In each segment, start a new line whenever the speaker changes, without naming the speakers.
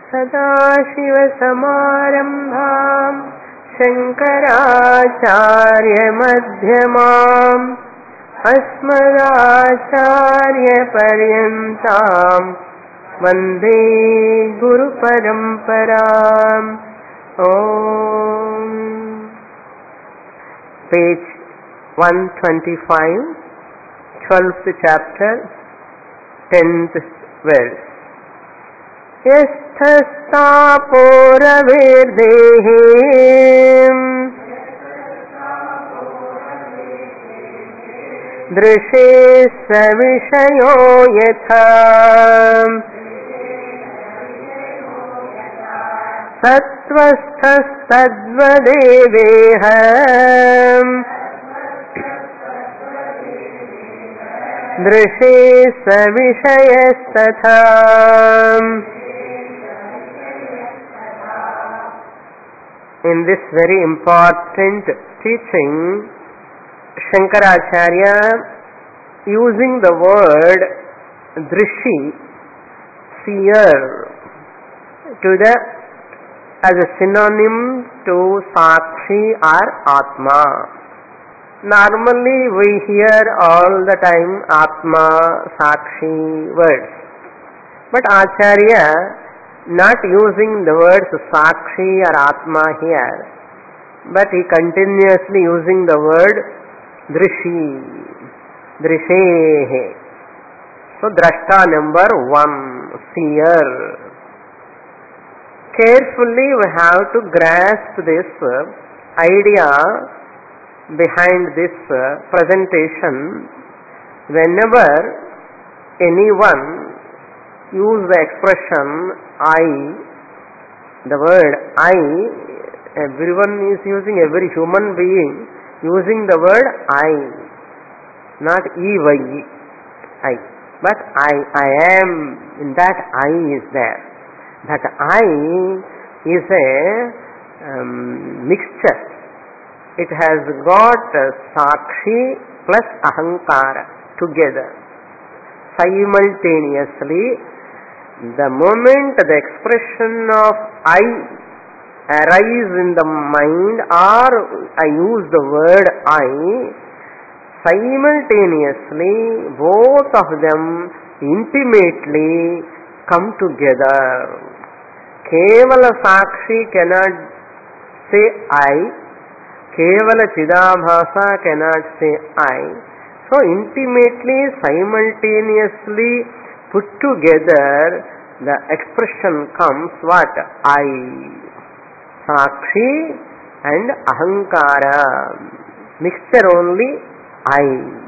सदाशिवसमारम्भाम् शङ्कराचार्यमध्यमाम् अस्मदाचार्यपर्यन्ताम् वन्दे गुरुपरम्पराम्. Page 125, 12th chapter, 10th verse. Yasthasthaporavirdehe दृशे सविषयो यथा सत्त्वस्थस्तद्वदेवेह दृशे सविषयस्तथा. In this very important teaching, Shankaracharya, using the word drishi, seer, as a synonym to sakshi or atma. Normally we hear all the time atma, sakshi words, but Acharya not using the words sakshi or atma here, but he continuously using the word drishi, drishehe. So drashta number 1, seer. Carefully we have to grasp this idea behind this presentation. Whenever anyone use the expression I, the word I, everyone is using, every human being using the word I, not E-Y, I, but I am, in that I is there. That I is a mixture. It has got sakshi plus ahankara together. Simultaneously, the moment the expression of I arise in the mind, or I use the word I, simultaneously both of them intimately come together. Kevala sakshi cannot say I, Kevala chidabhasa cannot say I. So intimately, simultaneously put together, the expression comes what? I. Sakshi and ahankara. Mixture only I.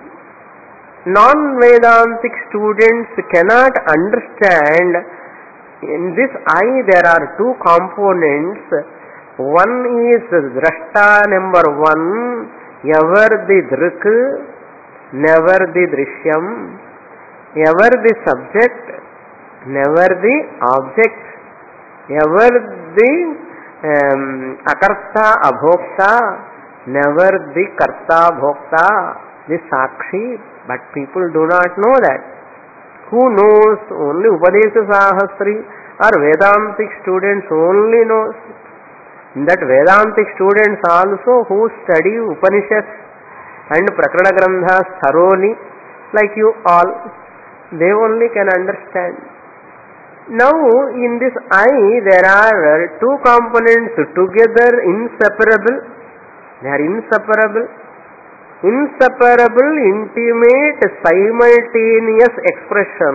Non-Vedantic students cannot understand. In this I there are two components. One is drashta number 1, ever the drik, never the drishyam, ever the subject, never the object, ever the akarta abhokta, never the karta bhokta, the sakshi. But people do not know that. Who knows? Only Upadesha Sahasri or Vedantic students only knows. That Vedantic students also who study Upanishads and Prakarana Grandhas thoroughly, like you all, they only can understand. Now in this I there are two components together, inseparable. They are inseparable. Inseparable, intimate, simultaneous expression.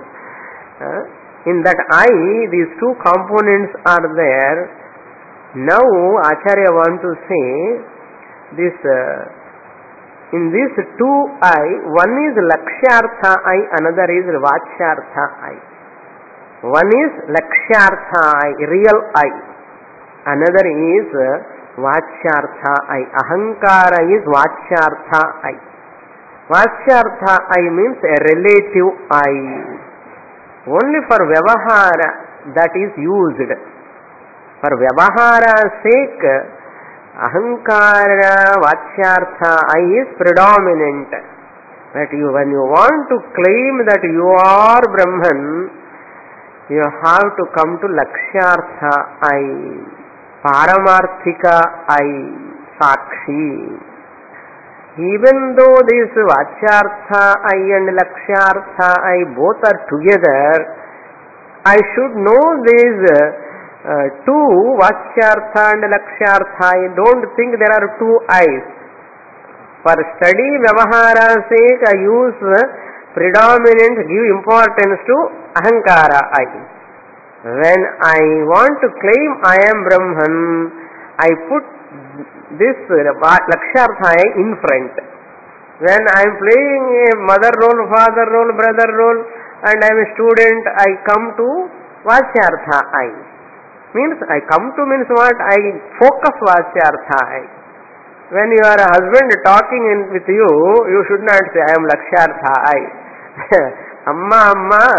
In that I, these two components are there. Now Acharya want to say this, in these two I, one is lakshyartha I, another is vachyartha I. One is lakshyartha I, real I. Another is vachyartha I. Ahankara is vachyartha I. Vachyartha I means a relative I. Only for vyavahara that is used. For vyavahara's sake, ahankara vachyartha I is predominant. That you, when you want to claim that you are Brahman, You have to come to Lakshyartha I, Paramarthika I, Sakshi. Even though this Vachyartha I and Lakshyartha I both are together, I should know these two Vachyartha and Lakshyartha. I don't think there are two I's. For study Vyavahara sake, I use give importance to Ahankara I. When I want to claim I am Brahman, I put this Lakshyartha I in front. When I am playing a mother role, father role, brother role, and I am a student, I come to Vachyartha I. Means I come to means what? I focus Vachyartha I. When you are a husband talking with you, you should not say I am Lakshyartha I. Amma,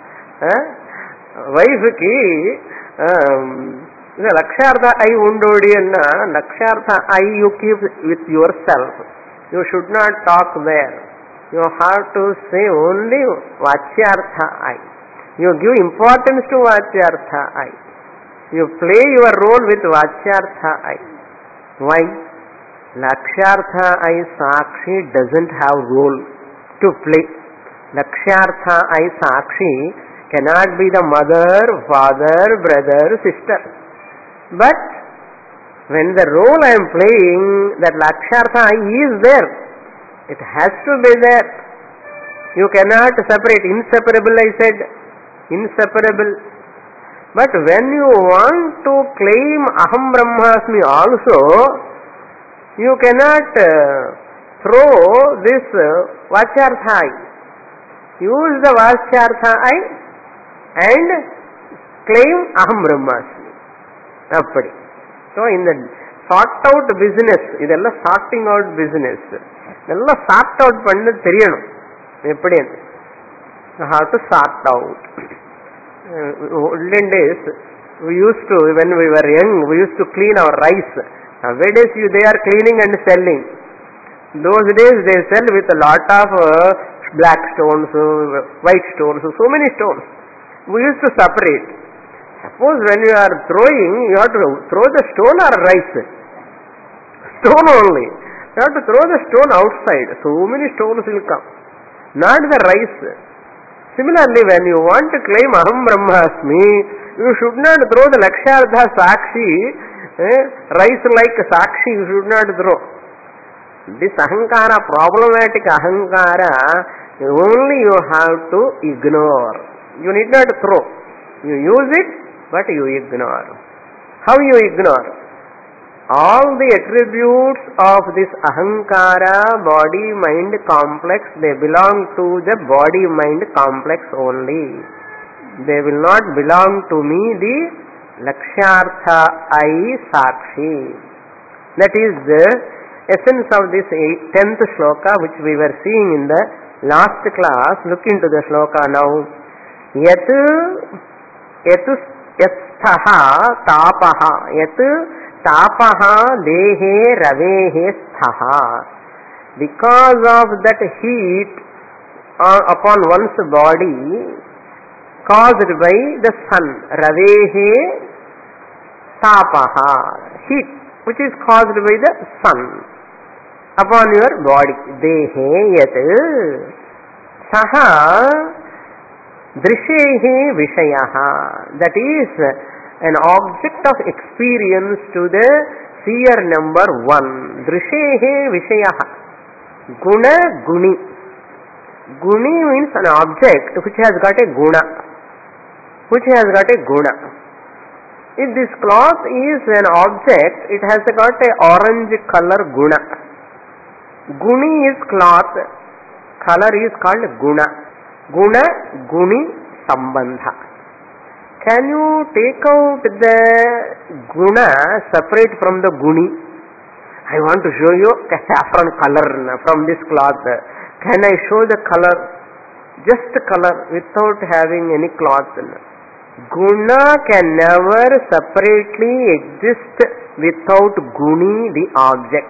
wife ki Lakshyartha I undodi anna, Lakshyartha I you keep with yourself. You should not talk there. You have to say only Vachyartha I. You give importance to Vachyartha I. You play your role with Vachyartha I. Why? Lakshyartha I Sakshi doesn't have role to play. Lakshyartha I Sakshi cannot be the mother, father, brother, sister. But when the role I am playing, that Lakshyartha I is there. It has to be there. You cannot separate. Inseparable, I said. Inseparable. But when you want to claim Aham Brahmasmi also, you cannot throw this Vachyartha I. Use the Vachyartha I and claim Aham Brahmasmi. Appadi. So in the sort out business, idella sorting out business. Idella sort out pannadu theriyano. Eppadi? You have to sort out. Olden days, we used to, when we were young, we used to clean our rice. Nowadays they are cleaning and selling. Those days they sell with a lot of black stones, white stones, so many stones. We used to separate. Suppose when you are throwing, you have to throw the stone or rice? Stone only. You have to throw the stone outside. So many stones will come. Not the rice. Similarly, when you want to claim Aham Brahmasmi, you should not throw the Lakshyartha Sakshi, rice like Sakshi you should not throw. This Ahankara, problematic Ahankara, only you have to ignore. You need not throw. You use it, but you ignore. How you ignore? All the attributes of this Ahankara, body-mind complex, they belong to the body-mind complex only. They will not belong to me, the Lakshyartha I Sakshi. That is the essence of this 10th shloka which we were seeing in the last class. Look into the shloka now. Yatsthaha tapaha. Yat tapaha dehe ravehe sthaha. Because of that heat upon one's body caused by the sun, ravehe tapaha, heat which is caused by the sun upon your body. Dehe yat saha drishehe vishayaha, that is an object of experience to the seer number 1. Drishehe vishayaha, guna guni. Guni means an object which has got a guna. Which has got a guna. If this cloth is an object, it has got a orange color guna. Guni is cloth, color is called guna. Guna, guni, sambandha. Can you take out the guna separate from the guni? I want to show you a saffron color from this cloth. Can I show the color? Just color without having any cloth. Guna can never separately exist without guni, the object.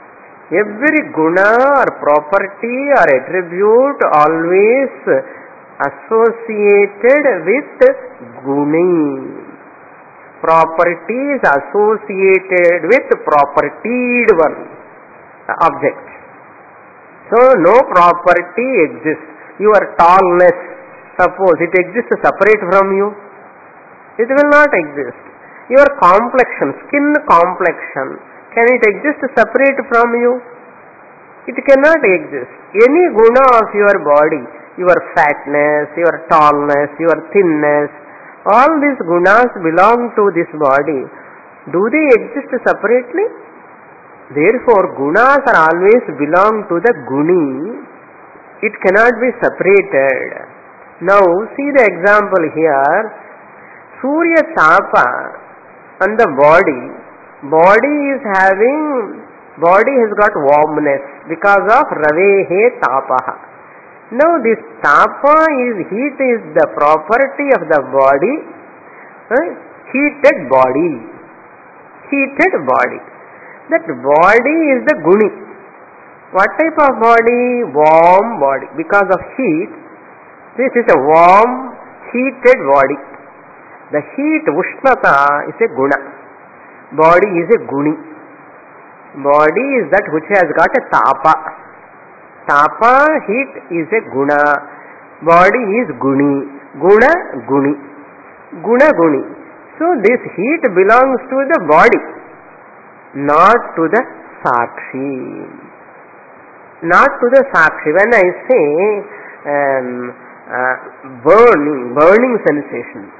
Every guna or property or attribute always associated with guni. Property is associated with propertied one, object. So no property exists. Your tallness, suppose it exists separate from you, it will not exist. Your complexion, skin complexion, can it exist separate from you? It cannot exist. Any guna of your body, your fatness, your tallness, your thinness, all these gunas belong to this body. Do they exist separately? Therefore, gunas are always belong to the guni. It cannot be separated. Now, see the example here. Surya Tapa on the body. Body has got warmness because of Ravehe Tapaha. Now this tapa heat is the property of the body, heated body. That body is the guni. What type of body? Warm body. Because of heat, this is a warm, heated body. The heat, Ushnata, is a guna. Body is a guni. Body is that which has got a tapa. Tapa, heat, is a guna. Body is guni. Guni. So this heat belongs to the body, not to the sakshi. When I say burning sensation,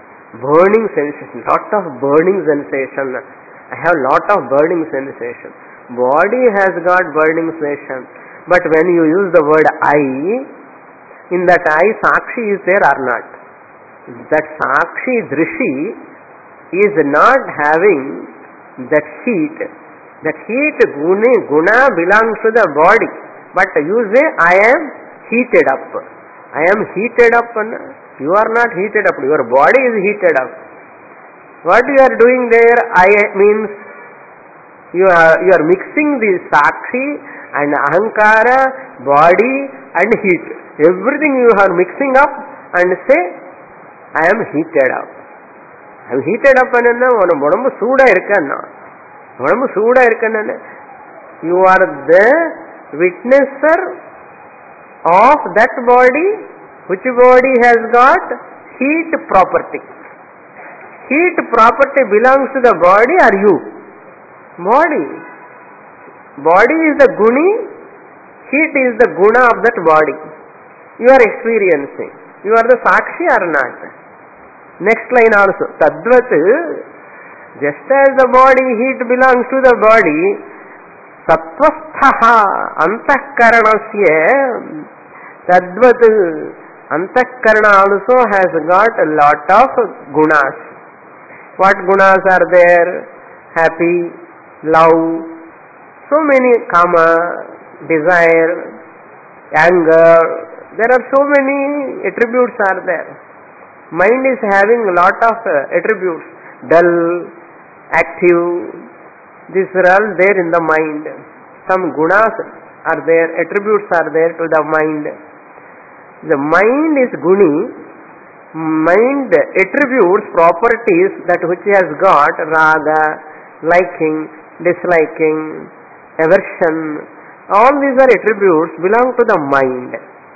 lot of burning sensation. I have lot of burning sensation. Body has got burning sensation. But when you use the word I, in that I, Sakshi is there or not? That Sakshi Drishi is not having that heat. That heat, guna belongs to the body. But you say, I am heated up. I am heated up. You are not heated up. Your body is heated up. What you are doing there, I means, you are mixing the Sakshi and ahankara, body and heat. Everything you are mixing up and say, I am heated up. I am heated up and udambu sooda irukkanna. You are the witnesser of that body. Which body has got heat property? Heat property belongs to the body or you? Body. Body is the guni, heat is the guna of that body. You are experiencing. You are the sakshi or not? Next line also. Tadvat, just as the body heat belongs to the body, satvasthaha antahkaranasya, tadvat, antahkarana also has got a lot of gunas. What gunas are there? Happy, love, so many kama, desire, anger, there are so many attributes are there. Mind is having a lot of attributes. Dull, active, these are all there in the mind. Some gunas are there, attributes are there to the mind. The mind is guni. Mind attributes, properties that which has got raga, liking, disliking, aversion, all these are attributes belong to the mind.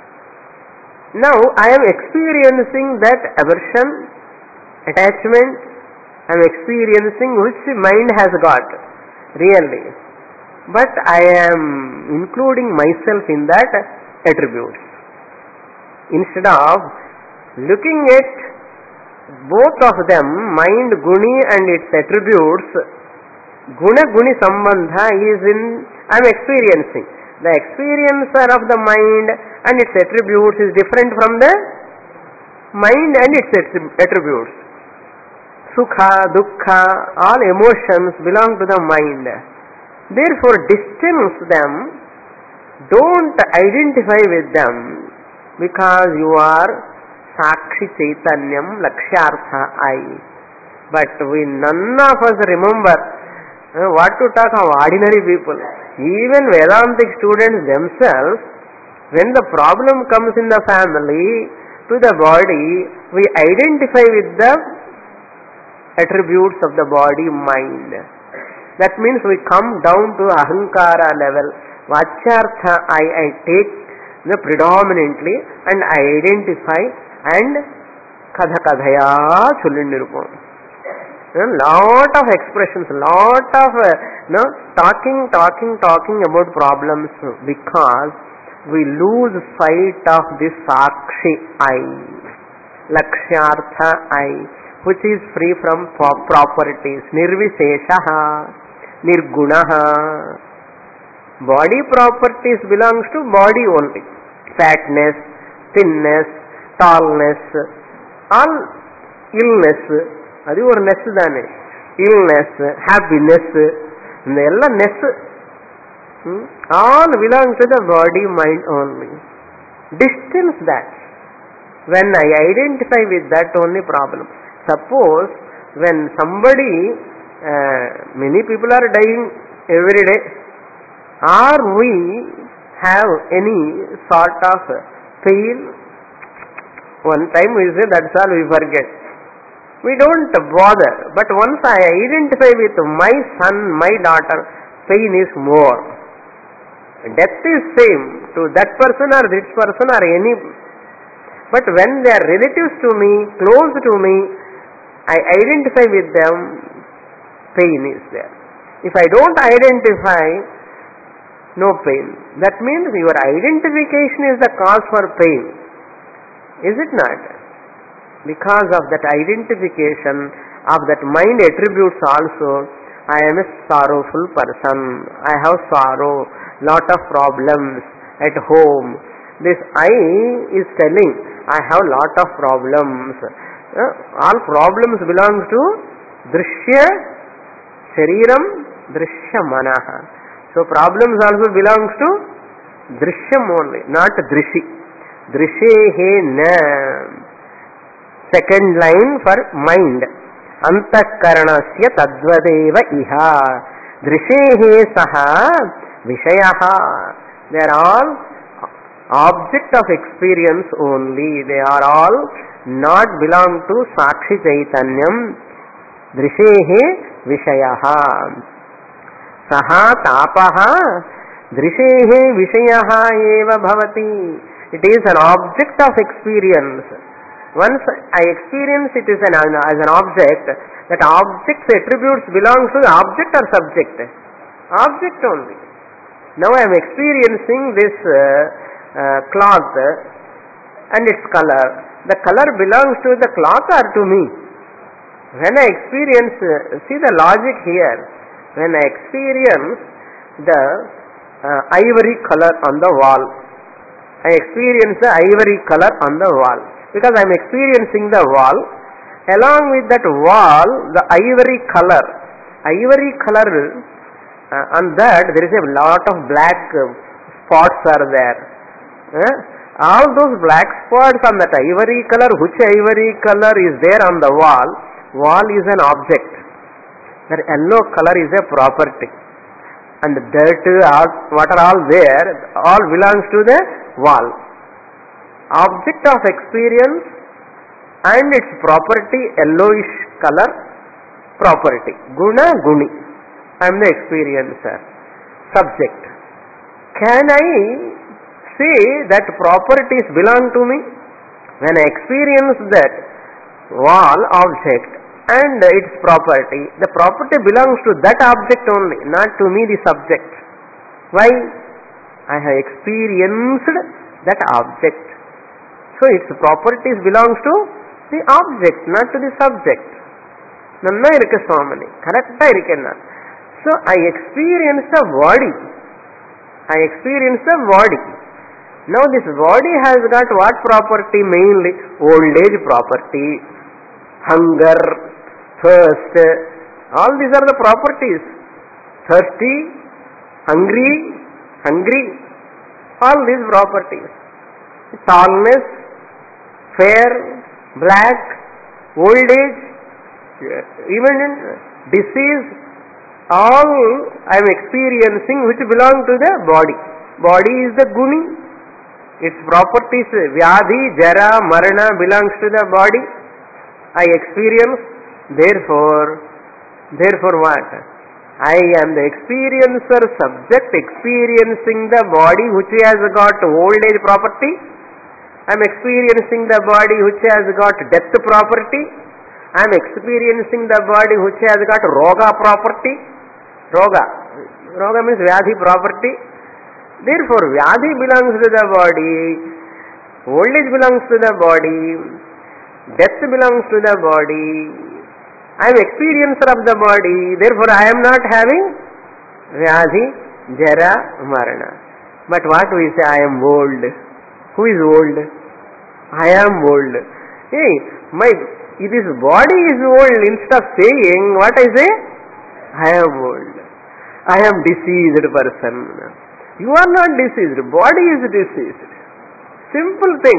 Now I am experiencing that aversion, attachment, I am experiencing which mind has got really, but I am including myself in that attributes. Instead of looking at both of them, mind guni and its attributes, guna guni sambandha is in, I am experiencing. The experiencer of the mind and its attributes is different from the mind and its attributes. Sukha, dukkha, all emotions belong to the mind. Therefore, distance them, don't identify with them, because you are Sakshi Chaitanyam Lakshyartha I. But none of us remember what to talk of ordinary people. Even Vedantic students themselves, when the problem comes in the family, to the body, we identify with the attributes of the body, mind. That means we come down to ahankara level. Vachyartha I take the predominantly and I identify and kadha kadhaya chullindurupom. Lot of expressions, lot of talking about problems because we lose sight of this Sakshi I, Lakshyartha I, which is free from properties. Nirvisheshaha, Nirgunaha. Body properties belongs to body only. Fatness, thinness, tallness, all illness. அது ஒரு நெஸ் தானே. Illness, happiness, இந்த எல்லாம் Ness. All belongs to the body, mind only. Distance that. When I identify with that only problem. Suppose when somebody, many people are dying every day, or we have any sort of pain, one time we say that's all, we forget. We don't bother. But once I identify with my son, my daughter, pain is more. Death is same to that person or this person or any. But when they are relatives to me, close to me, I identify with them, pain is there. If I don't identify, no pain. That means your identification is the cause for pain. Is it not? Because of that identification of that mind attributes also, I am a sorrowful person. I have sorrow, lot of problems at home. This I is telling, I have lot of problems. All problems belongs to Drishya, Shariram, Drishya Manaha. So problems also belongs to Drishyam only, not Drishi. Drishehe na. Second line for mind. Antakaranasya tadvadeva iha. Drishehe saha vishayaha. They are all object of experience only. They are all not belong to Sakshi Chaitanyam. Drishehe vishayaha. Saha tapaha drishehe vishayaha eva bhavati. It is an object of experience. Once I experience it is as an object, that object's attributes belong to the object or subject? Object only. Now I am experiencing this cloth and its color. The color belongs to the cloth or to me? When I experience, see the logic here. When I experience the ivory color on the wall, I experience the ivory color on the wall. Because I am experiencing the wall, along with that wall, the ivory color. Ivory color, on that there is a lot of black spots are there. All those black spots on that ivory color, which ivory color is there on the wall? Wall is an object. That yellow color is a property. And the dirt, what are all there, all belongs to the wall. Object of experience and its property, yellowish color, property. Guna, guni. I am the experiencer. Subject. Can I say that properties belong to me? When I experience that wall object and its property, the property belongs to that object only, not to me the subject. Why? I have experienced that object. So its properties belongs to the object, not to the subject. Nanna irukku Swamini. Correcta irukkenna. So I experience the body. I experience the body. Now this body has got what property? Mainly old age property, hunger, thirst. All these are the properties. Thirsty, hungry. All these properties. Tallness, fair, black, old age, even disease, all I am experiencing which belong to the body. Body is the guni. Its properties, Vyadhi, Jara, Marana belongs to the body. I experience, therefore what? I am the experiencer subject experiencing the body which has got old age property. I am experiencing the body which has got death property. I am experiencing the body which has got Roga property. Roga means Vyadhi property. Therefore, Vyadhi belongs to the body, old age belongs to the body, death belongs to the body. I am experiencer of the body, therefore I am not having Vyadhi, Jara, Marana. But what we say, I am old. Who is old? I am old. Hey, this body is old. Instead of saying, what I say? I am old. I am diseased person. You are not diseased. Body is diseased. Simple thing.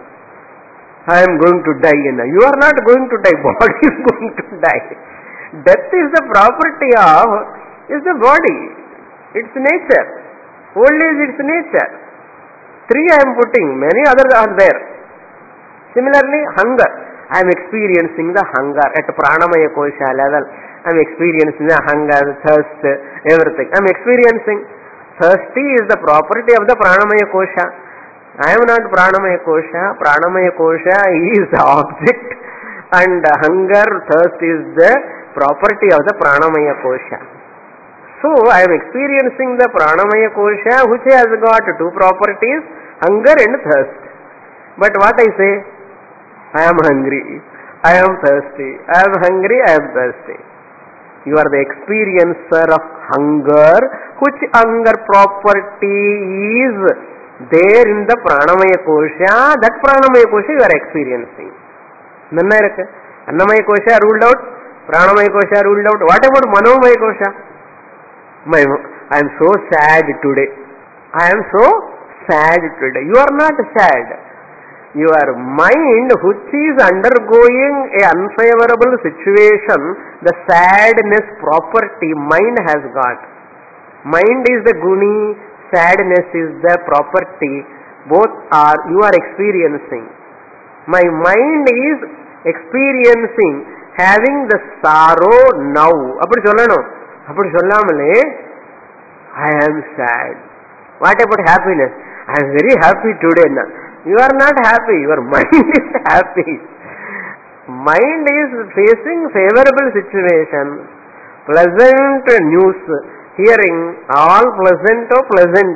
I am going to die. You are not going to die. Body is going to die. Death is the property of the body. Its nature. Old age is nature. 3 I am putting. Many others are there. Similarly, hunger. I am experiencing the hunger at Pranamaya Kosha level. I am experiencing the hunger, thirst, everything. I am experiencing. Thirsty is the property of the Pranamaya Kosha. I am not Pranamaya Kosha. Pranamaya Kosha is the object and hunger, thirst is the property of the Pranamaya Kosha. So, I am experiencing the Pranamaya Kosha which has got 2 properties, hunger and thirst. But what I say? I am hungry, I am thirsty, I am hungry, I am thirsty. You are the experiencer of hunger, which hunger property is there in the Pranamaya Kosha. That Pranamaya Kosha you are experiencing. Annamaya Kosha ruled out, Pranamaya Kosha ruled out. What about Manomaya Kosha? I am so sad today. I am so sad today. You are not sad. Your mind which is undergoing a unfavorable situation, the sadness property mind has got. Mind is the guni, sadness is the property. Both are you are experiencing. My mind is experiencing having the sorrow now. Appadi sollamale I am sad. What about happiness? I am very happy today. You are not happy, your mind is happy. Mind is facing favorable situation, pleasant news, hearing, all pleasant or pleasant.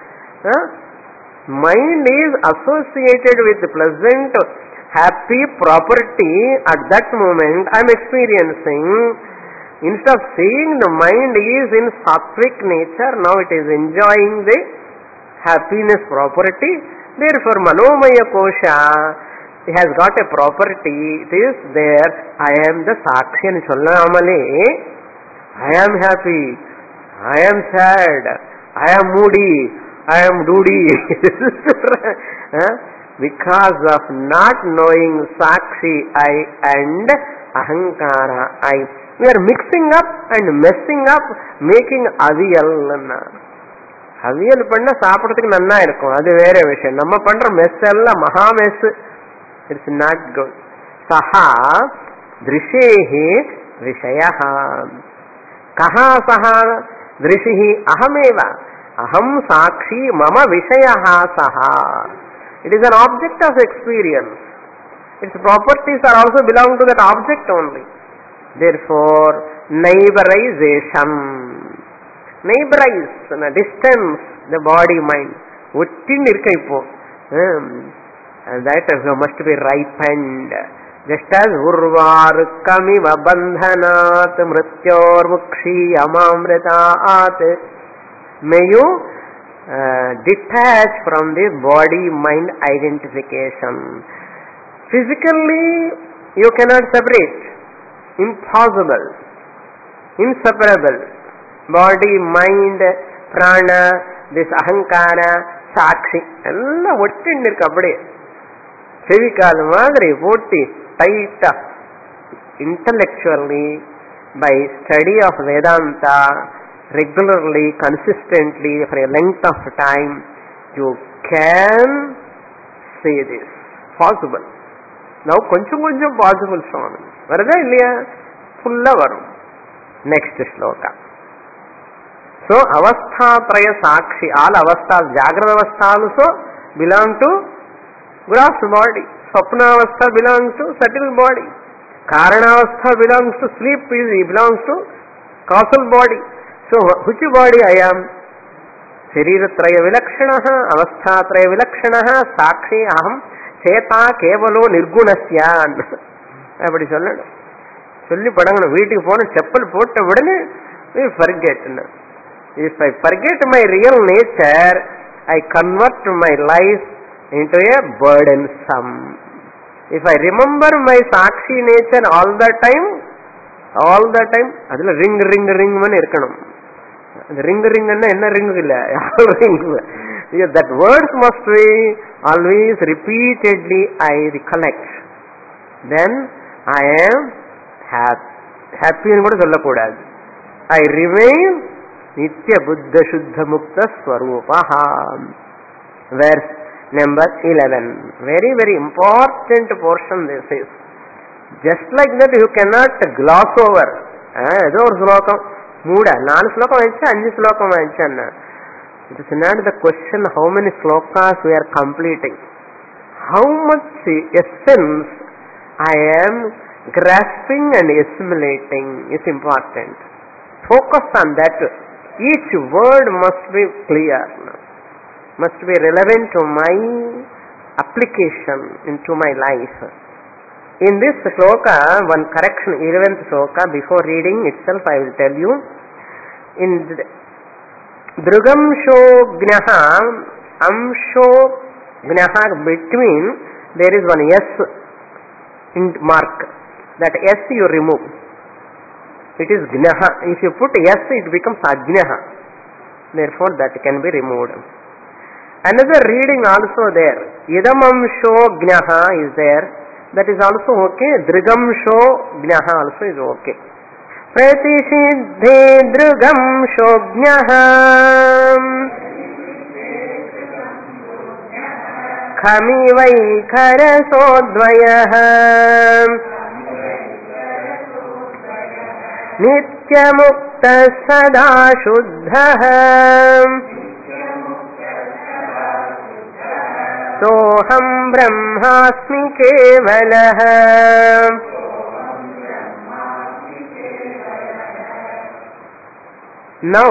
Mind is associated with pleasant, happy property at that moment I am experiencing. Instead of seeing the mind is in sattvic nature, now it is enjoying the happiness property. Therefore, Manomaya Kosha has got a property. It is there. I am the Sakshi and Chollamale. I am happy. I am sad. I am moody. I am doody. Because of not knowing Sakshi I and Ahankara I. We are mixing up and messing up, making aviyal. அவியல் பண்ண சாப்பிட்றதுக்கு நன்னா இருக்கும், அது வேற விஷயம். நம்ம பண்ற mess எல்லாம் மகா மெஸ். It's not good. சஹா திருஷேஹி விஷயஹ. கஹா சஹா திருஷிஹி அஹமேவ. அஹம் சாட்சி மம விஷயஹ சஹா. It is an object of experience. Its properties are also belong to that object only. Therefore, neighborization. Neighborize, distance the body mind. Uttin irka ipo. That must be ripened. Just as urvarkamiva bandhanat mrityor mukshi amamritaat. May you detach from the body mind identification. Physically you cannot separate. Impossible. Inseparable. Body, mind, prana, this ahankara, sakshi, எல்லாம் ஒட்டின்னு இருக்கு. அப்படியே ஃபெவிகால் மாதிரி போட்டி டைட்டா. Intellectually, by study of Vedanta, regularly, consistently, for a length of time, you can say this. Possible. Now koncham possible Swami. Varada illaya? Fulla varum. Next shloka. So avasthatraya sakshi, all avasthas, jagrata avastha also belong to gross body. Swapna avastha belongs to subtle body. Karana avastha belongs to sleep, belongs to causal body. So which body I am? Shariratraya vilakshanaha, avasthatraya vilakshanaha, sakshi aham, cheta kevalo nirgunasyan. அப்படி சொல்லணும். சொல்லி படங்கணும். வீட்டுக்கு போன செப்பல் போட்ட உடனே we forget. If I forget my real nature, I convert my life into a burdensome. If I remember my sakshi nature all the time, அதுல ring மன்னு இருக்கணும். ring என்ன ring இல்ல, ring. That words must be always repeatedly I recollect. Then I am happy ன்னு கூட சொல்லக்கூடாது. I remain nitya buddha shuddha mukta swarupaha. Verse number 11. Very, very important portion this is. Just like that you cannot gloss over. ஏதோ ஒரு ஸ்லோகம் 4 ஸ்லோகம் ஆயிடுச்சு, 5 ஸ்லோகம் ஆயிடுச்சு. It is not the question how many slokas we are completing. How much essence I am grasping and assimilating is important. Focus on that. Each word must be clear, must be relevant to my application into my life. In this shloka, one correction, 11th shloka, before reading itself I will tell you. In Drugamsho Gnaha, Amsho Gnaha, between there is one S in mark. That S you remove. It is Gnaha. If you put S, it becomes Ajnaha. Therefore that can be removed. Another reading also there. Idamamsho Gnaha is there. That is also okay. Drigamsho Gnaha also is okay. Pratisiddhe Drigamsho Gnaha Khami Vaikharaso Dvayaha Nityamukta sada shuddhaha Soham brahmasmi kevalaha. Now,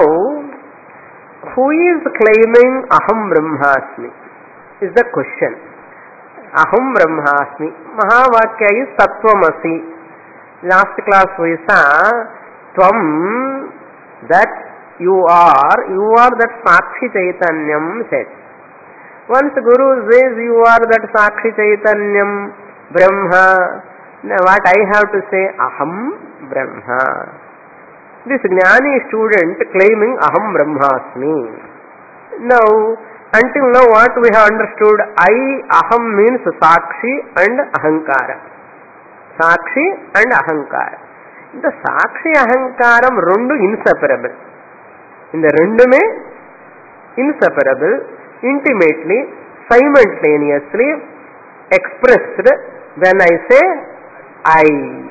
who is claiming Aham Brahmasmi is the question. Aham Brahmasmi. Mahavakya is Tattvamasi. Last class we saw Tvam, that you are that Sakshi Chaitanyam said. Once Guru says you are that Sakshi Chaitanyam Brahma, now what I have to say? Aham Brahma. This Jnani student claiming Aham Brahmasmi. Now, until now what we have understood? Aham means Sakshi and Ahankara. Sakshi and Ahankara. The Sakshi Ahankaram rendu inseparable. In the rendume inseparable, intimately, simultaneously expressed when I say I.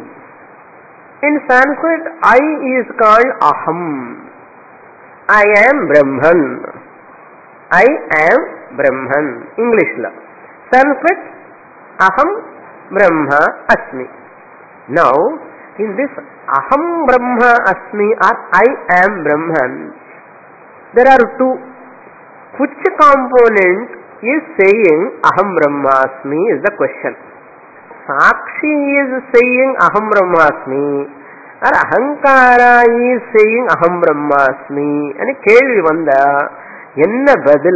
In Sanskrit, I is called Aham. I am Brahman. I am Brahman. English la. Sanskrit, Aham Brahma Asmi. Now, in this Aham Brahma Asmi or I am Brahman, there are two. Which component is saying Aham Brahmasmi is the question. Sakshi is saying Aham Brahmasmi or Ahankara is saying Aham Brahmasmi. And kelvi vanda enna badil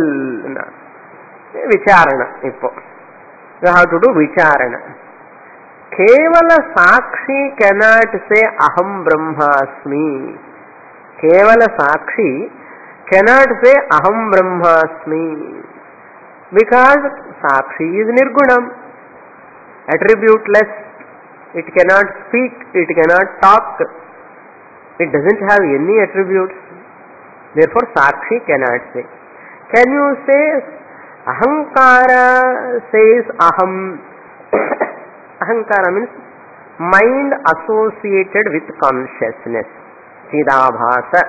vicharana ippo. You have to do vicharana. Kevala Sakshi cannot say Aham Brahmasmi. Kevala Sakshi cannot say Aham Brahmasmi because Sakshi is Nirgunam, attributeless. It cannot speak, it cannot talk, it doesn't have any attributes. Therefore Sakshi cannot say. Can you say Ahankara says aham. Ahankara means mind associated with consciousness. Chidabhasa.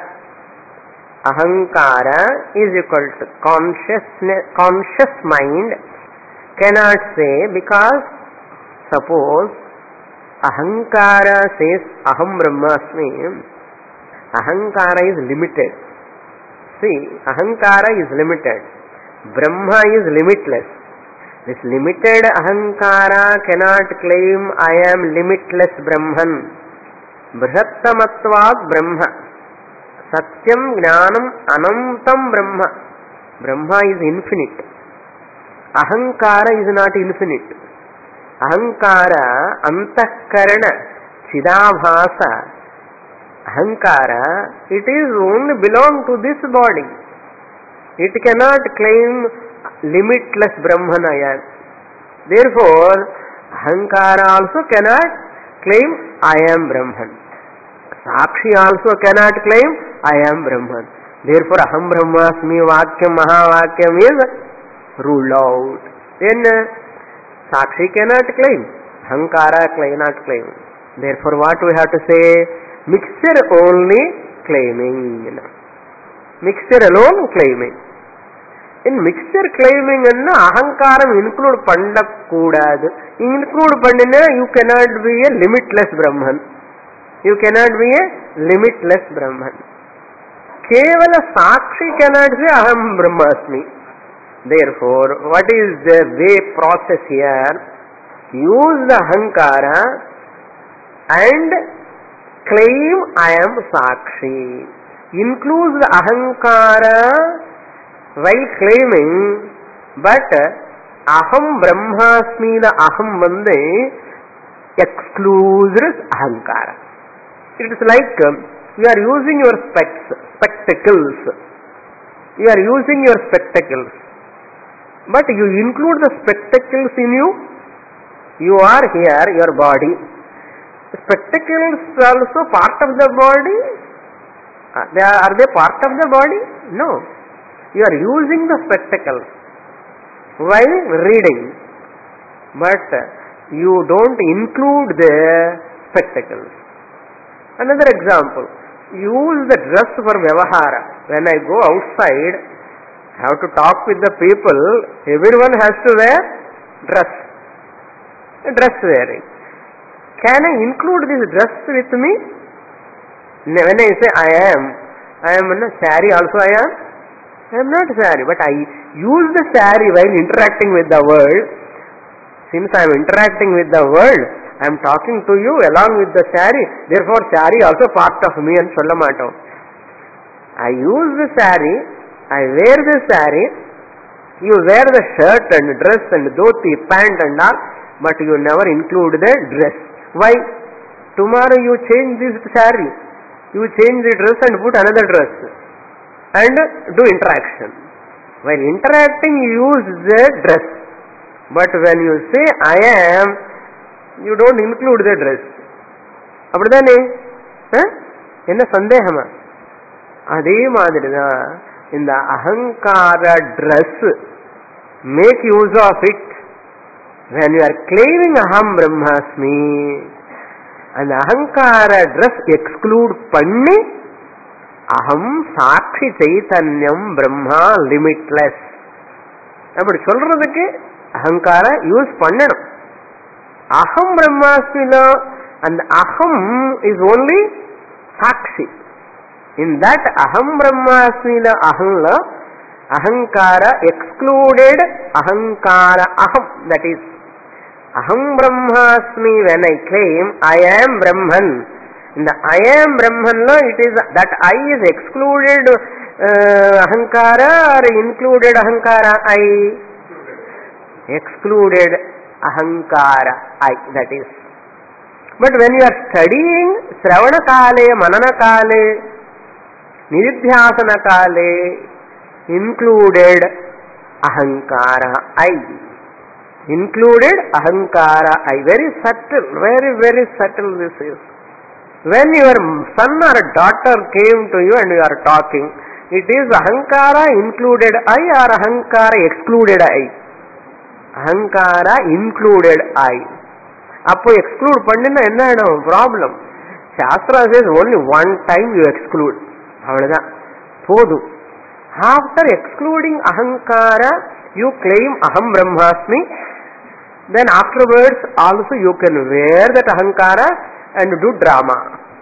Ahankara is equal to consciousness, conscious mind cannot say, because suppose Ahankara says aham brahmasmi, Ahankara is limited. See, Ahankara is limited. Brahma is limitless. This limited Ahankara cannot claim I am limitless Brahman. Brihattamatvat Brahma. Satyam Jnanam Anantam Brahma. Brahma is infinite. Ahankara is not infinite. Ahankara, Antahkarana, Chidabhasa. Ahankara, it is only belong to this body. It cannot claim limitless Brahman I am. Therefore, Ahankara also cannot claim I am Brahman. Sakshi also cannot claim I am Brahman. Therefore, Aham Brahmasmi Vakyam Mahavakyam is ruled out. Then, Sakshi cannot claim. Ahankara cannot claim. Therefore, what we have to say? Mixture only claiming. Mixture alone claiming. In mixture claiming anna ahankaram include pandakudadu. Include pandina you cannot be a limitless Brahman. You cannot be a limitless Brahman. Kevala Sakshi cannot say aham brahmasmi. Therefore, what is the way process here? Use the ahankara and claim I am Sakshi. Includes the ahankara while claiming, but aham brahmasmi, the aham bande excludes ahankara. It is like you are using your spectacles. You are using your spectacles, but you include the spectacles in you. You are here, your body. Spectacles also part of the body? Are they part of the body? No. You are using the spectacles while reading, but you don't include the spectacles. Another example, use the dress for vyavahara. When I go outside, I have to talk with the people, everyone has to wear dress wearing. Can I include this dress with me? When I say I am in a sari also I am not sari, but I use the sari while interacting with the world. Since I am interacting with the world, I am talking to you along with the sari, therefore sari also part of me and sollamatam. I use the sari, I wear the sari, you wear the shirt and dress and dhoti, pant and all, but you never include the dress. Why? Tomorrow you change this sari, you change the dress and put another dress and do interaction. While interacting you use the dress, but when you say I am, you don't include the dress. அப்படிதானே? என்ன சந்தேகமா? அதே மாதிரிதான் இந்த அகங்கார dress, make use of it when you are claiming aham brahmasmi, and ahankara dress exclude panni aham sakshi chaitanyam brahma limitless. அப்படி சொல்றதுக்கு ahankara use பண்ணணும். aham brahmasmila, and aham is only sakshi. In that aham brahmasmila ahamla ahankara excluded ahankara aham, that is aham brahmasmi. When I claim I am Brahman, in the I am Brahman la, it is that I is excluded ahankara or included ahankara I? Excluded ahankara I, that is. But when you are studying Shravana Kale, Manana Kale, Nidhyasana Kale, included ahankara I. Included ahankara I. Very subtle, very, very subtle this is. When your son or daughter came to you and you are talking, It is ahankara included I or ahankara excluded I? Ahankara included I. அப்போ exclude பண்ணினா என்ன ஆயிடும்? Problem. Shastra says only one time you exclude. அவ்வளவுதான் போதும். After excluding ahankara, you claim aham brahmasmi. Then afterwards also you can wear that ahankara and do drama.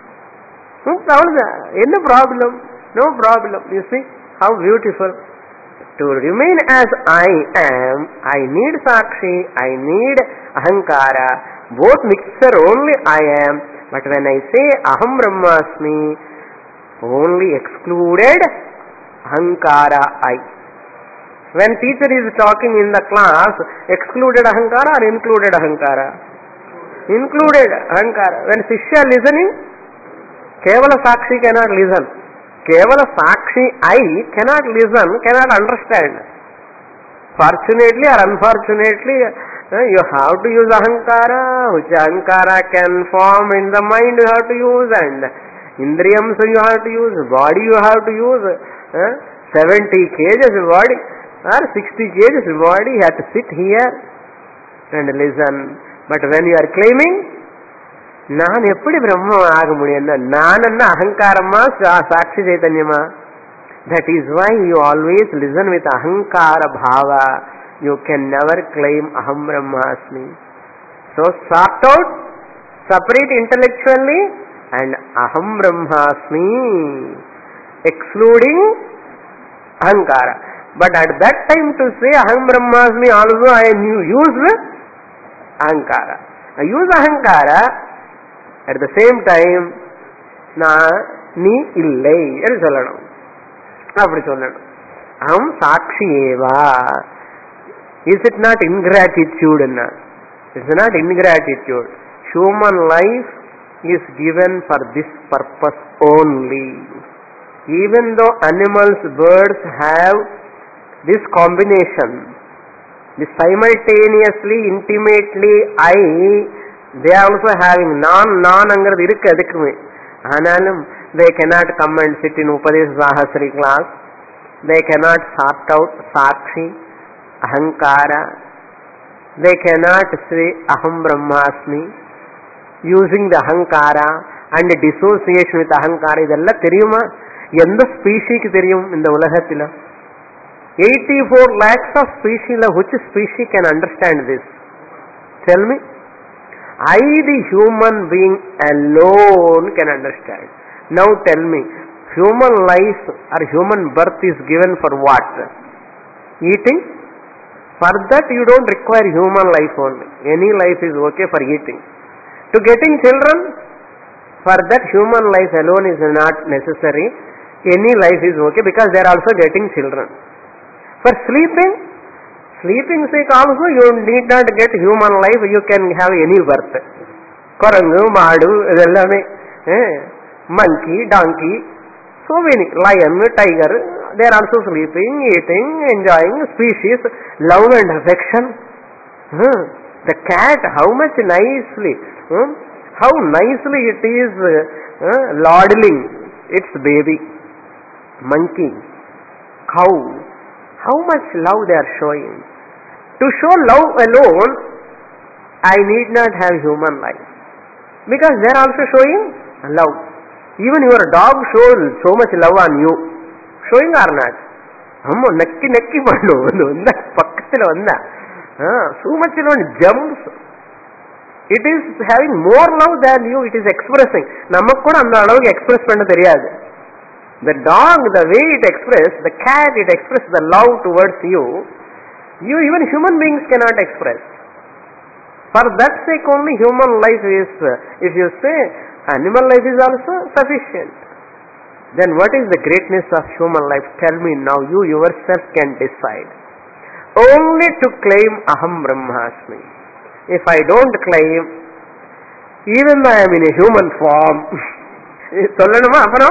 Any problem? No problem. You see how beautiful. To remain as I am, I need sakshi, I need ahankara. Both mixture only I am. But when I say aham brahmasmi, only excluded ahankara I. When teacher is talking in the class, excluded ahankara or included ahankara? Included ahankara. When Shishya listening, Kevala Sakshi cannot listen. Kevala Sakshi I cannot listen, cannot understand. Fortunately or unfortunately, you have to use ahankara, which ahankara can form in the mind you have to use, and indriyams you have to use, body you have to use. 70 kgs body or 60 kgs body, you have to sit here and listen. But when you are claiming, நான் எப்படி பிரம்மம் ஆக முடியும்? நான் என்ன அகங்காரமா சாட்சி சைத்தன்யமா? That is why you always listen with ahankara bhava. You can never claim aham brahmasmi. So sort out, separate intellectually and aham brahmasmi, excluding ahankara. But at that time to say aham brahmasmi also I use ahankara. I use ahankara. At the same time, நீ இல்லை என்று சொல்லணும். அப்படி சொல்லணும். அஹம் சாட்சி ஏவா. Is it not ingratitude? It's not ingratitude. Human life is given for this purpose only. Even though animals, birds have this combination, this simultaneously, intimately they are also having non angrad irukku adukkume. Aanalum they cannot come and sit in Upadesha Sahasri class. They cannot sort out sakshi, ahankara. They cannot say aham brahmasmi using the ahankara and dissociation with ahankara. Idella theriyuma? Endha species ku theriyum indha ulagathila? 84 lakhs of species, which species can understand this? Tell me. I, the human being alone, can understand. Now tell me, human life or human birth is given for what? Eating? For that you don't require human life only. Any life is okay for eating. To getting children? For that human life alone is not necessary. Any life is okay because they are also getting children. For sleeping sake also you need not get human life, you can have any birth. Korangu, Madu, monkey, donkey, so many, lion, tiger, they are also sleeping, eating, enjoying, species, love and affection. The cat, how much nicely, how nicely it is lauding its baby. Monkey, cow, how much love they are showing. To show love alone, I need not have human life. Because they are also showing love. Even your dog shows so much love on you. Showing or not? Nakki pandu. Pakkathila vanda. So much love jumps. It is having more love than you. It is expressing. Namak kuda andha alavukku express panna theriyadu. The dog, the way it expresses, the cat, it expresses the love towards you. You even human beings cannot express. For that sake only human life is, if you say animal life is also sufficient. Then what is the greatness of human life? Tell me now, you yourself can decide. Only to claim aham brahmasmi. If I don't claim, even though I am in a human form, sollanuma appo?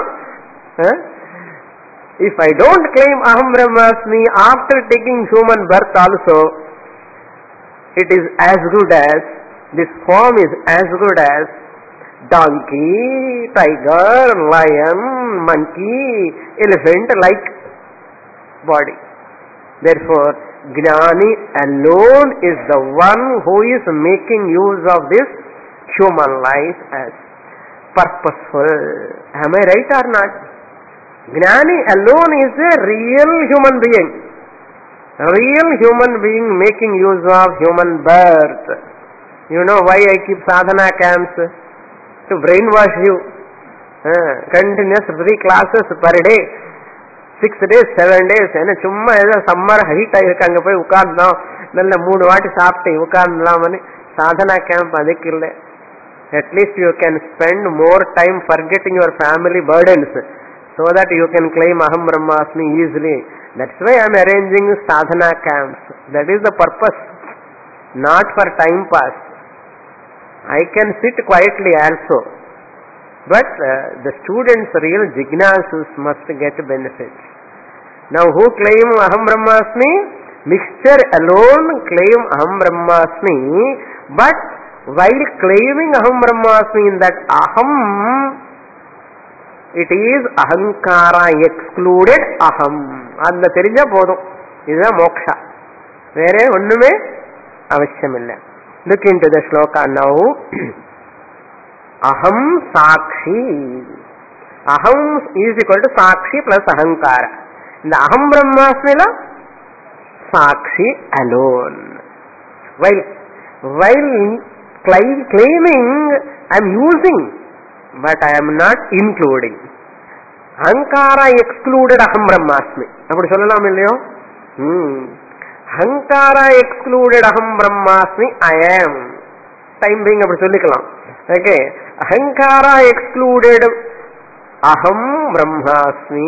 If I don't claim aham brahmasmi after taking human birth also, it is as good as, this form is as good as donkey, tiger, lion, monkey, elephant-like body. Therefore, Jnani alone is the one who is making use of this human life as purposeful. Am I right or not? Jnani alone is a real human being. A real human being making use of human birth. You know why I keep sadhana camps? To brainwash you. Continuous 3 classes per day. 6 days, 7 days. சும்மா ஏதோ summer heat ஆயிருக்கு, அங்கே போய் உட்கார்ந்தோம், நல்ல 3 வாட்டி சாப்பிட்டு உட்கார்ந்தலாமனு Sadhana camp அதுக்கு இல்லை. At least you can spend more time forgetting your family burdens so that you can claim Aham Brahmasmi easily. That's why I am arranging sadhana camps. That is the purpose, not for time pass. I can sit quietly also, but the students, real jignasus, must get benefits. Now who claim Aham Brahmasmi? Mixture alone claim Aham Brahmasmi, but while claiming Aham Brahmasmi, in that Aham, it is Ahankara excluded Aham. அந்த தெரிஞ்சா போதும். இதுதான் மோக்ஷா, வேற ஒண்ணுமே அவசியம் இல்லை. Look into the shloka now. Aham Sakshi. Aham is equal to Sakshi plus Ahankara. In the Aham Brahmasmila, Sakshi alone. While claiming, I am using, but I am not including. Ahankara excluded Aham Brahmasmi. அப்படி சொல்லலாம் இல்லையோ? Ahankara excluded Aham Brahmasmi, I am. Time being அப்படி சொல்லிக்கலாம். Okay. Ahankara excluded Aham Brahmasmi.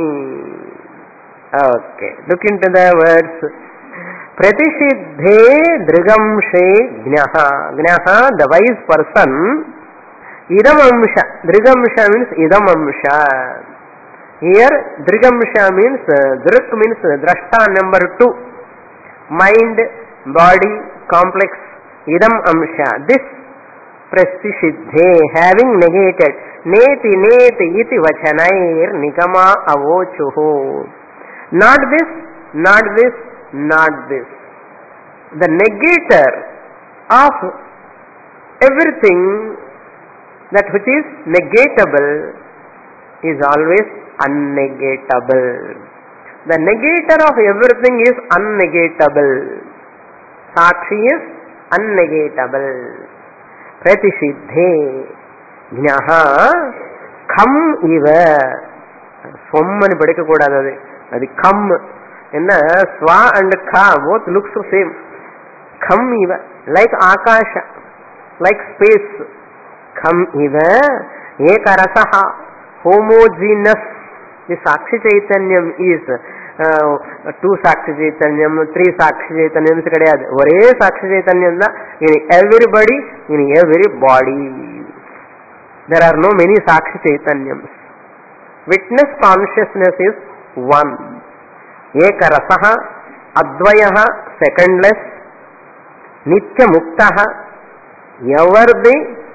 Okay. Look into the words. Pratisiddhe Drigamshe Jnaha. Jnaha, the wise person. Idam Amsha. Drigamsha means Idam Amsha. Here, Drigamsha means, Drik means Drashta number 2. Mind, body, complex. Idam Amsha. This Prastisiddhe, having negated, neti neti iti vachanair nikama avochuhu. Not this, not this, not this. The negator of everything that which is negatable is always unnegatable. The negator of everything is unnegatable. Sakshi is unnegatable. Pratisiddhe Jnaha Kham iva. Sommani padikka koodadhu, adi kham. Enna swa and kha both looks the same. Kham iva, like akasha, like space. Kham iva ekarasaha, homogeneous. The Sakshi Chaitanyam is 2 Sakshi Chaitanyam, 3 Sakshi Chaitanyam கிடையாது. ஒரே Sakshi Chaitanyam தான் in everybody, in every body. There are no many Sakshi Chaitanyams. Witness consciousness is one. Eka rasaha, advayaha, secondless, nitya muktaha, ever the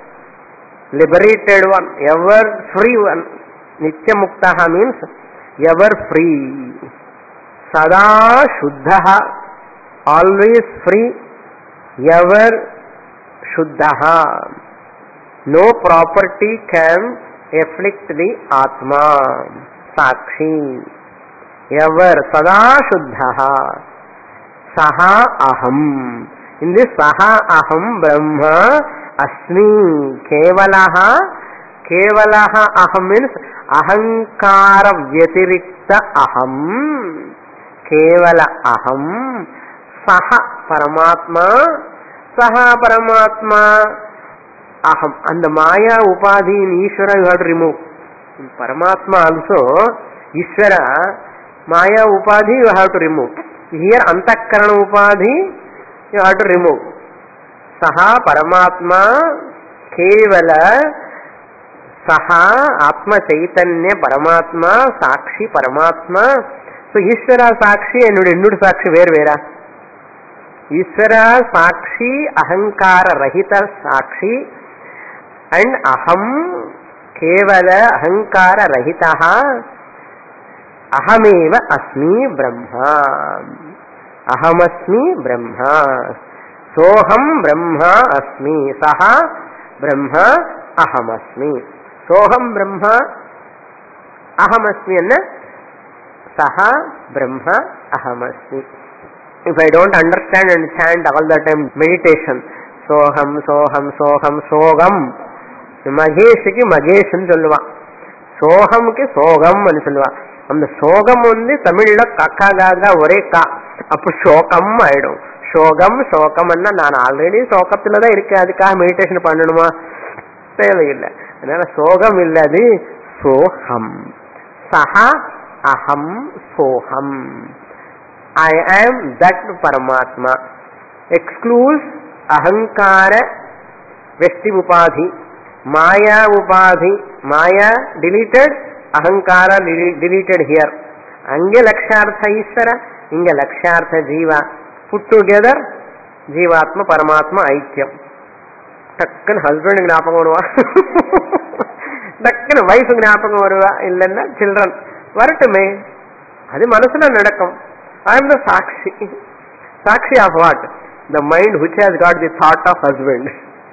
liberated one, ever free one. Nitya muktaha means ever free. Sada shuddhaha, always free, ever shuddhaha. No property can afflict the Atma. Sakshi. Ever sada shuddhaha. Saha aham. In this saha aham Brahma asmi kevalaha. Kevalaha aham means ahankara vyatirikta aham. Kevala aham. Saha Paramatma. Saha Paramatma aham. And the Maya Upadhi in Ishvara you have to remove. In Paramatma also, Ishvara, Maya Upadhi you have to remove. Here Antakarana Upadhi you have to remove. Saha Paramatma Kevala Saha Atma Chaitanya Paramatma Sakshi Paramatma. So Ishvara Sakshi and Nudu Sakshi where? Ishvara Sakshi Ahankara Rahita Sakshi and Aham కేవల అహంకార రహిత అహమేవ అస్మి బ్రహ్మ. అహమస్మి బ్రహ్మ. సోహం బ్రహ్మ అస్మి. సహ బ్రహ్మ అహమస్మి. సోహం బ్రహ్మ అహమస్మి అన్న సహ బ్రహ్మ అహమస్మి. If I don't understand and chant all the time meditation, soham soham soham sogam, மகேஷுக்கு மகேஷ்னு சொல்லுவா, சோகம்க்கு சோகம் சொல்லுவா. அந்த சோகம் வந்து தமிழ்ல கக்கா காகா ஒரே கா, அப்போ சோகம் ஆயிடும். சோகம் சோகம் நான் ஆல்ரெடி சோகத்துல தான் இருக்கேன், அதுக்காக மெடிடேஷன் பண்ணணுமா? தேவையில்லை. அதனால சோகம் இல்லது சோஹம். சஹா அஹம் சோஹம். I am that Paramatma. Excludes ahankara vesti upadhi, maya upadhi, maya deleted, ahankara deleted here. Ange lakshartha Ishvara, inge lakshartha Jiva. Put together, Jivatma Paramatma Aikyam. Takkan husband gnapam varuva, takkan wife gnapam varuva, illanna children varatume. Adi manasula nadakam. I am the Sakshi. Sakshi of what? The mind which has got the thought of husband.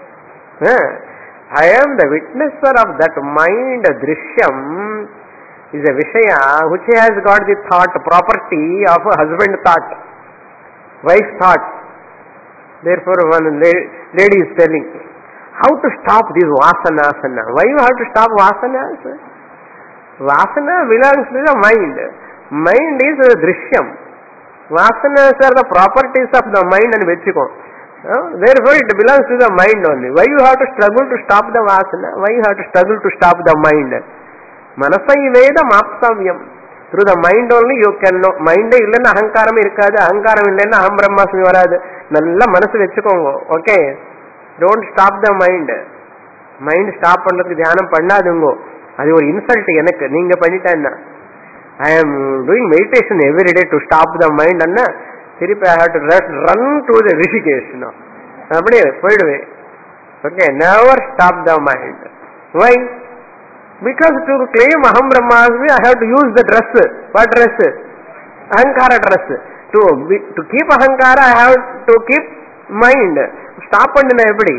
I am the witnesser of that mind. Drishyam is a Vishaya which has got the thought, property of a husband thought, wife thought. Therefore one lady is telling, how to stop these vasanas? Why you have to stop vasanas? Vasana belongs to the mind. Mind is a Drishyam. Vasanas are the properties of the mind and vechiko. Therefore it belongs to the mind only. Why you have to struggle to stop the vasana? Why you have to struggle to stop the mind? Manasai veda mapsavyam. Through the mind only you can know. Mind illenna ahankaram irukadu, ahankaram illenna aham brahmasmi varadu. Nalla manasu vechukongo. Okay, don't stop the mind. Mind stop பண்றதுக்கு தியானம் பண்ணாதுங்கோ. அது ஒரு insult எனக்கு. நீங்க பண்ணிட்டேன்னா I am doing meditation every day to stop the mind and I have to run to the Rishikesh. Okay, never stop the mind. Why? Because to claim Aham Brahmasmi, I have to use the dress. What dress? Ahankara dress. To keep Ahankara, I have to keep mind. Stop and everybody.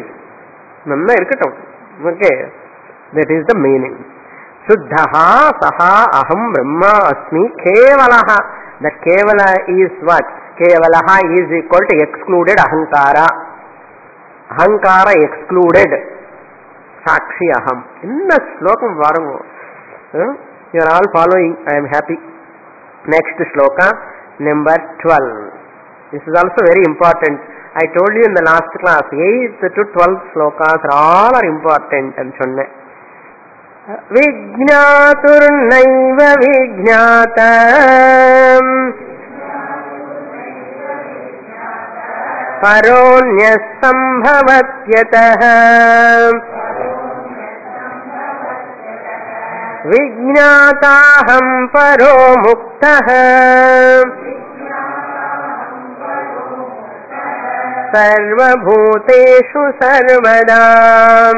Okay, that is the meaning. Shuddhaha saha aham brahma asmi kevalaha. The kevala is what? Kevalaha is equal to excluded ahankara. Ahankara excluded. Sakshi aham. In the slokam varango. You are all following. I am happy. Next shloka, number 12. This is also very important. I told you in the last class, 8th to 12th slokas all are important and sonne. Vijñāturnaiva vijñātam paronnyas sambhavatyatah vijñātāham paro muktah sarvabhuteshu sarvadam.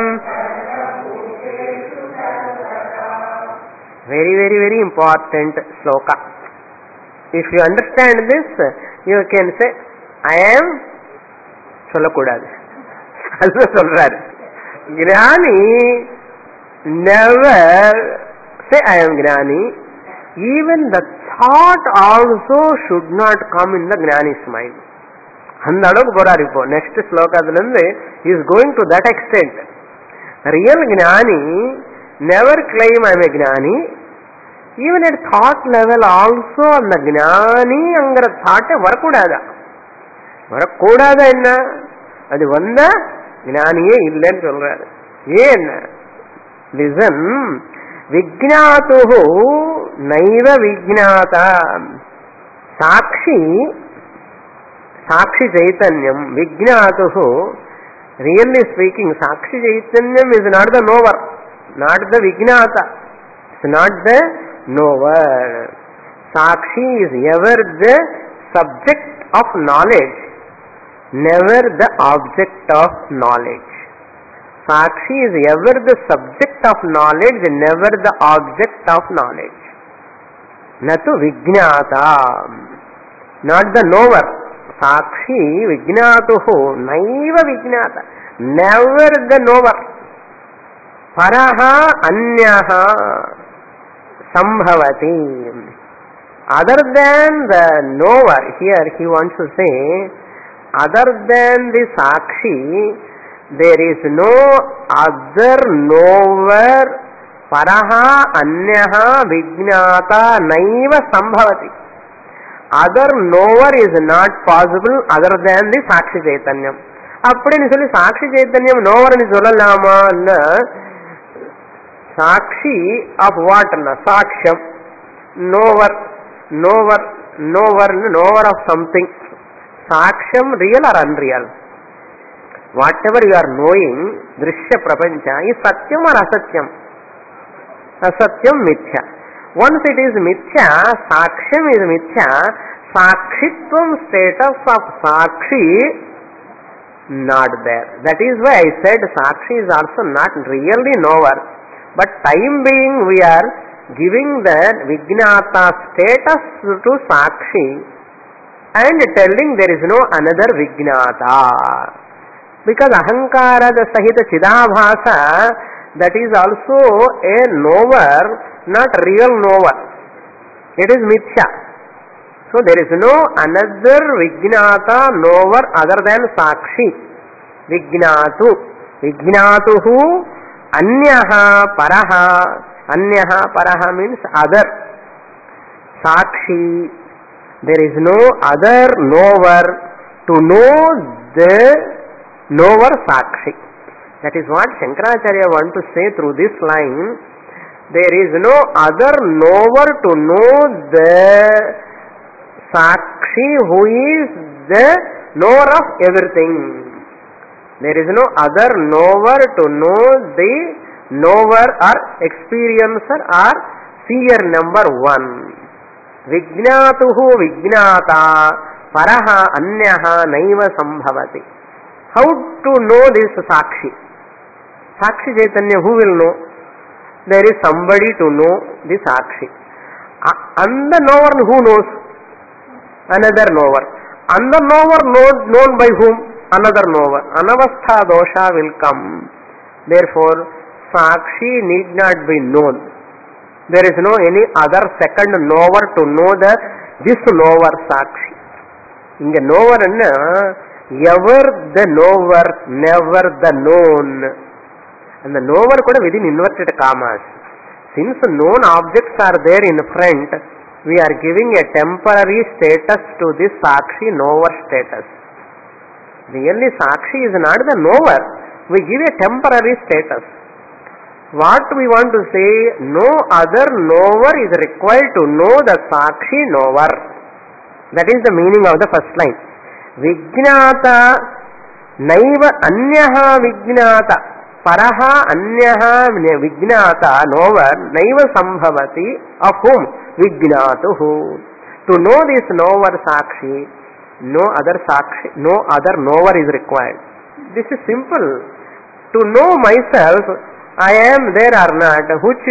Very, very, very important sloka. If you understand this, you can say, I am sollakudadu. Alva solrar. Gnani never say I am Gnani. Even the thought also should not come in the Gnani's mind. Handalog Boraripo. Next sloka he is going to that extent. Real Gnani never claim I am a Gnani. Even at thought level also the Gnani angara thought varakudada. Varakudada enna? Adi vanda Gnaniye illen solraru. Yenna? Listen. Vijñātuhu naiva vijñāta. Sakshi Chaitanyam Vijñātuhu. Really speaking, Sakshi Chaitanyam is not the knower, not the Vijñāta. It's not the knower. Sakshi is ever the subject of knowledge, never the object of knowledge. Sakshi is ever the subject of knowledge, never the object of knowledge. Natu Vijnata, not the knower. Sakshi Vijnatuhu, naiva Vijnata, never the knower. Paraha Anyaha Sambhavati. Other than the knower, here he wants to say, other than the Sakshi, there is no other knower. Paraha Anyaha Vijnata Naiva Sambhavati. Other knower is not possible other than the Sakshi Chaitanyam. Appadi ni solli Sakshi Chaitanyam knower ni sollama. Sakshi of what? Saksham. Knower of something. Saksham, real or unreal? Whatever you are knowing, Drishya Prapancha, is Satyam or Asatyam? Asatyam Mithya. Once it is Mithya, Saksham is Mithya, Sakshitvam status of Sakshi not there. That is why I said Sakshi is also not really knower. But time being we are giving the Vijnata status to Sakshi and telling there is no another Vijnata. Because Ahankara the Sahita Chidabhasa, that is also a knower, not real knower. It is Mithya. So there is no another Vijnata knower other than Sakshi. Vijnatuhu Anyaha Paraha. Anyaha Paraha means other. Sakshi, there is no other knower to know the knower Sakshi. That is what Shankaracharya want to say through this line. There is no other knower to know the Sakshi who is the knower of everything. There is no other knower to know the knower or experiencer or seer number one. Vijnatuhu Vijnata Paraha Anyaha Naiva Sambhavati. How to know this Sakshi? Sakshi Chaitanya, who will know? There is somebody to know the Sakshi. And the knower who knows? Another knower. And the knower known by whom? Another knower. Anavastha dosha will come. Therefore, Sakshi need not be known. There is no any other second knower to know this knower Sakshi. In the knower, ever the knower, never the known. And the knower could within inverted commas. Since known objects are there in front, we are giving a temporary status to this Sakshi knower status. Really Sakshi is not the knower. We give a temporary status. What we want to say, no other knower is required to know the Sakshi knower. That is the meaning of the first line. Vijnata naiva anyaha Vijnata. Paraha anyaha Vijnata knower naiva sambhavati. Of whom? Vijnatuhu. To know this knower Sakshi, no other knower is required. This is simple. To know myself, I am there or not, which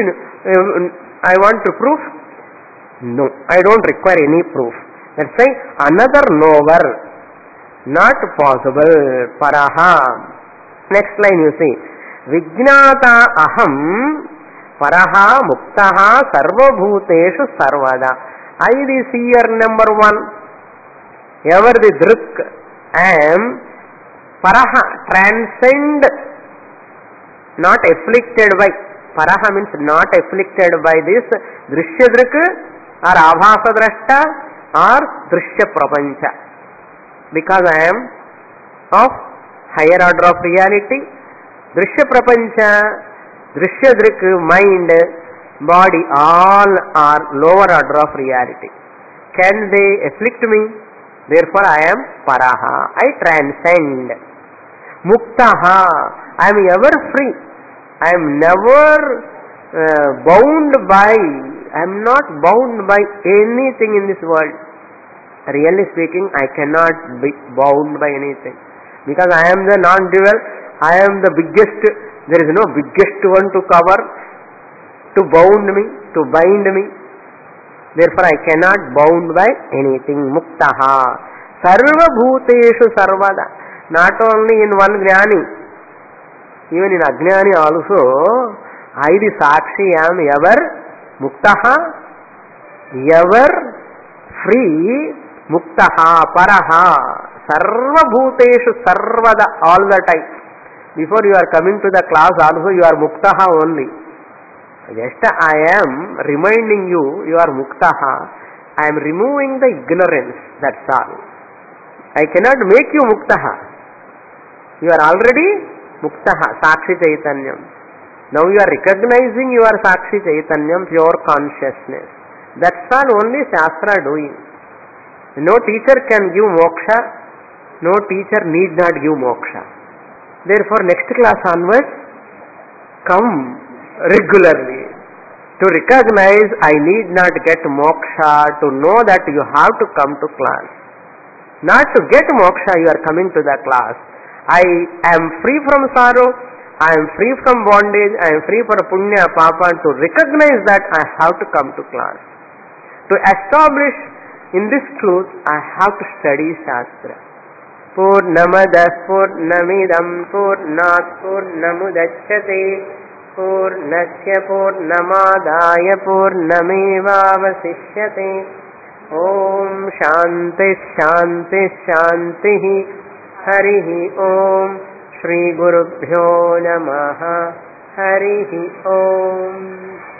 I want to prove? No, I don't require any proof. Let's say another knower, not possible. Paraha. Next line you see. Vijnata aham paraha muktaha sarvabhuteshu sarvada. I the seer number one. Ever the drik, I am paraha, transcend, not afflicted by. Paraha means not afflicted by this drishya drik or abhasa drashta or drishya prapancha. Because I am of higher order of reality. Drishya prapancha, drishya drik, mind, body, all are lower order of reality. Can they afflict me? Therefore I am paraha, I transcend. Muktaha, I am ever free. I am never bound by, I am not bound by anything in this world. Really speaking, I cannot be bound by anything. Because I am the non-dual, I am the biggest, there is no biggest one to cover, to bound me, to bind me. Therefore I cannot bound by anything. Muktaha. Sarva bhuteshu sarvada. Not only in one jnani, even in ajnani also, I the Sakshi am ever muktaha, ever free, muktaha, paraha, sarva bhuteshu sarvada, all the time. Before you are coming to the class also you are muktaha only. Just I am reminding you, you are muktaha. I am removing the ignorance, that's all. I cannot make you muktaha. You are already muktaha, Sakshi Chaitanyam. Now you are recognizing you are Sakshi Chaitanyam, pure consciousness. That's all only Shastra doing. No teacher can give moksha, no teacher need not give moksha. Therefore next class onwards, come regularly. To recognize I need not get moksha, to know that you have to come to class. Not to get moksha you are coming to the class. I am free from sorrow, I am free from bondage, I am free from punya, papa. To recognize that I have to come to class. To establish in this truth I have to study Shastra. Purnamadah Purnamidam Purnat Purnamudachyate Purnasya Purnamadaya Purnamevavasishyate. Om Shanti Shanti Shanti. Harihi Om. Shri Gurubhyo Namaha. Harihi Om.